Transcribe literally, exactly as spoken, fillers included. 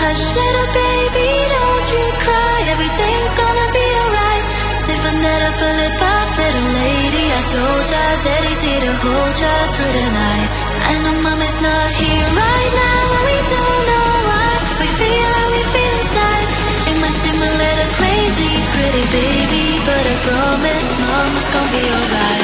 hush, little baby, don't you cry. Everything's gonna be alright. Stiffen that up a lip up, little lady. I told ya daddy's here to hold ya through the night. I know mommy's not here right now, and we don't know why. We feel how we feel inside. It might seem a little crazy, pretty baby, but I promise mama's gonna be alright.